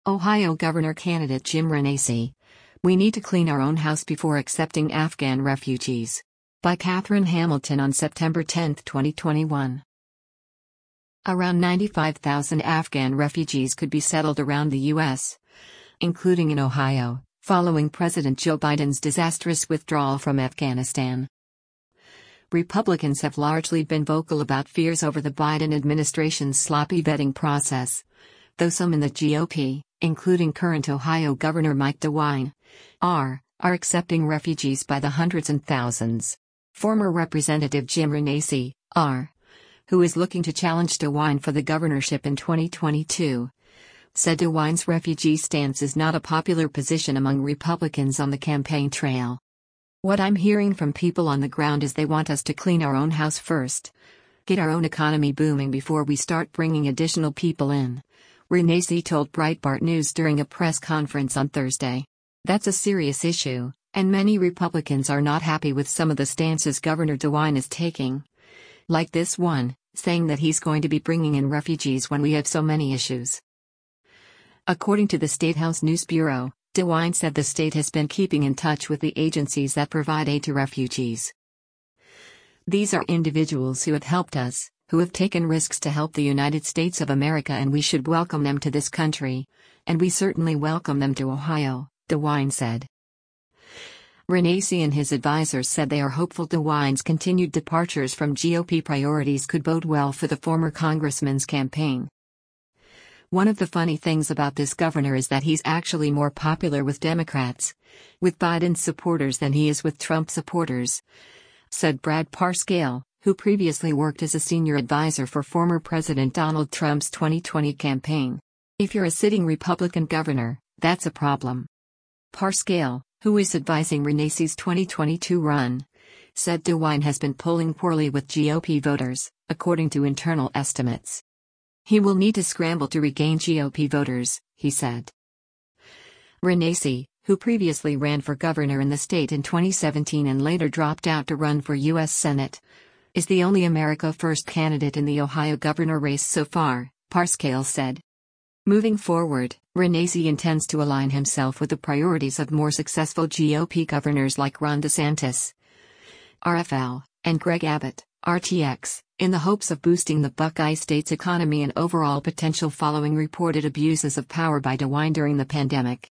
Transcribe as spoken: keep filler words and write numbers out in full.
Ohio Governor candidate Jim Renacci. We need to clean our own house before accepting Afghan refugees. By Catherine Hamilton on September tenth, twenty twenty-one. Around ninety-five thousand Afghan refugees could be settled around the U S, including in Ohio, following President Joe Biden's disastrous withdrawal from Afghanistan. Republicans have largely been vocal about fears over the Biden administration's sloppy vetting process, though some in the G O P, including current Ohio Governor Mike DeWine, are, are accepting refugees by the hundreds and thousands. Former Representative Jim Renacci, R., who is looking to challenge DeWine for the governorship in twenty twenty-two, said DeWine's refugee stance is not a popular position among Republicans on the campaign trail. What I'm hearing from people on the ground is they want us to clean our own house first, get our own economy booming before we start bringing additional people in, Renacci told Breitbart News during a press conference on Thursday. That's a serious issue, and many Republicans are not happy with some of the stances Governor DeWine is taking. Like this one, saying that he's going to be bringing in refugees when we have so many issues. According to the State House News Bureau, DeWine said the state has been keeping in touch with the agencies that provide aid to refugees. These are individuals who have helped us, who have taken risks to help the United States of America, and we should welcome them to this country, and we certainly welcome them to Ohio, DeWine said. Renacci and his advisors said they are hopeful DeWine's continued departures from G O P priorities could bode well for the former congressman's campaign. One of the funny things about this governor is that he's actually more popular with Democrats, with Biden's supporters, than he is with Trump supporters, said Brad Parscale, who previously worked as a senior advisor for former President Donald Trump's twenty twenty campaign. If you're a sitting Republican governor, that's a problem. Parscale, who is advising Renacci's twenty twenty-two run, said DeWine has been polling poorly with G O P voters, according to internal estimates. He will need to scramble to regain G O P voters, he said. Renacci, who previously ran for governor in the state in twenty seventeen and later dropped out to run for U S Senate, is the only America First candidate in the Ohio governor race so far, Parscale said. Moving forward, Renacci intends to align himself with the priorities of more successful G O P governors like Ron DeSantis, R F L, and Greg Abbott, R T X, in the hopes of boosting the Buckeye State's economy and overall potential following reported abuses of power by DeWine during the pandemic.